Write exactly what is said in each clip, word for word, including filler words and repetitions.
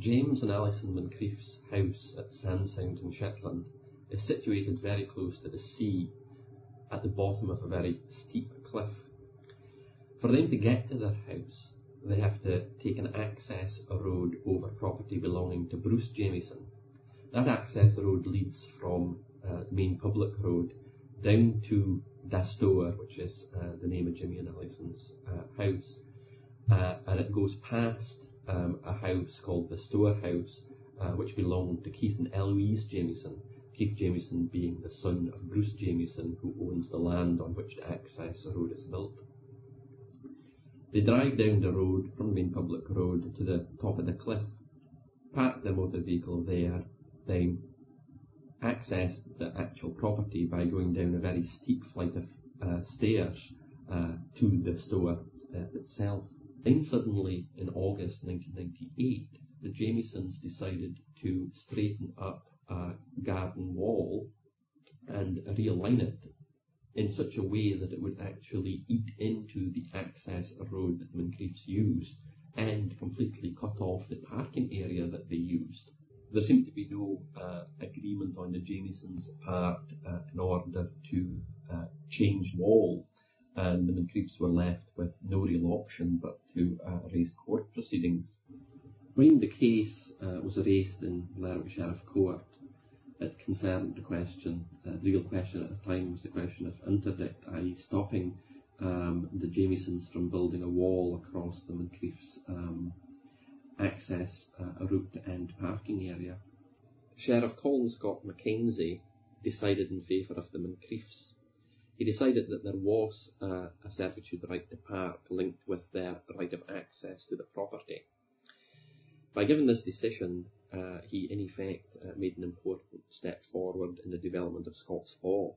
James and Alison Moncrieff's house at Sandsound in Shetland is situated very close to the sea at the bottom of a very steep cliff. For them to get to their house, they have to take an access road over property belonging to Bruce Jamieson. That access road leads from uh, the main public road down to Dastour, which is uh, the name of Jimmy and Alison's uh, house, uh, and it goes past um, a house called the Stour House, uh, which belonged to Keith and Eloise Jamieson, Keith Jamieson being the son of Bruce Jamieson, who owns the land on which the access road is built. They drive down the road from the main public road to the top of the cliff, park their motor vehicle there, then access the actual property by going down a very steep flight of uh, stairs uh, to the store uh, itself. Then suddenly, in August nineteen ninety-eight, the Jamiesons decided to straighten up a garden wall and realign it in such a way that it would actually eat into the access road that the Moncrieffs used and completely cut off the parking area that they used. There seemed to be no uh, agreement on the Jamiesons' part uh, in order to uh, change the wall, and the Moncrieffs were left with no real option but to uh, raise court proceedings. When the case uh, was raised in Lerwick Sheriff Court, it concerned the question, uh, the real question at the time was the question of interdict, that is stopping um, the Jamiesons from building a wall across the Moncrieffs' um, access uh, route and parking area. Sheriff Colin Scott Mackenzie decided in favour of the Moncrieffs. He decided that there was uh, a servitude right to park linked with their right of access to the property. By giving this decision, uh, he in effect uh, made an important step forward in the development of Scots law.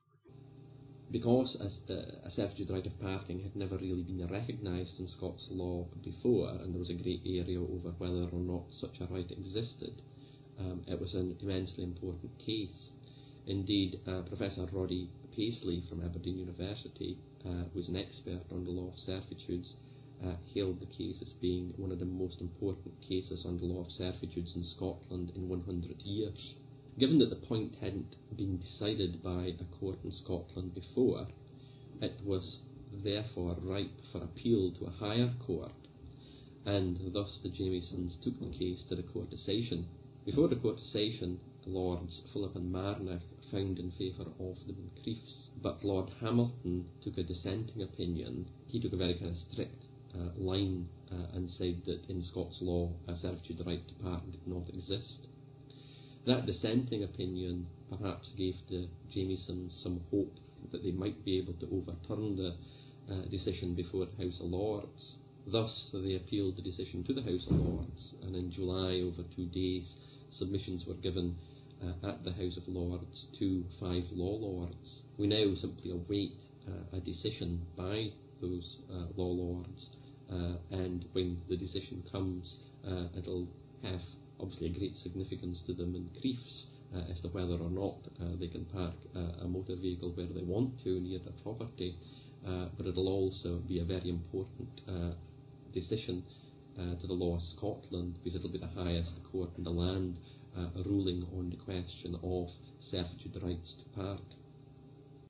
Because a, a servitude right of parking had never really been recognised in Scots law before, and there was a great area over whether or not such a right existed, um, it was an immensely important case. Indeed, uh, Professor Roddy Paisley from Aberdeen University, uh, who was an expert on the law of servitudes, uh, hailed the case as being one of the most important cases on the law of servitudes in Scotland in one hundred years. Given that the point hadn't been decided by a court in Scotland before, it was therefore ripe for appeal to a higher court, and thus the Jamiesons took the case to the Court of Session. Before the Court of Session, Lords Philip and Marnock found in favour of the Moncrieffs, but Lord Hamilton took a dissenting opinion. He took a very kind of strict uh, line uh, and said that in Scots law a servitude right to park did not exist. That dissenting opinion perhaps gave the Jamiesons some hope that they might be able to overturn the uh, decision before the House of Lords. Thus they appealed the decision to the House of Lords, and in July, over two days, submissions were given uh, at the House of Lords to five law lords. We now simply await uh, a decision by those uh, law lords, uh, and when the decision comes, uh, it'll have obviously a great significance to the Moncrieffs uh, as to whether or not uh, they can park uh, a motor vehicle where they want to near their property, uh, but it'll also be a very important uh, decision uh, to the law of Scotland, because it'll be the highest court in the land uh, ruling on the question of servitude rights to park.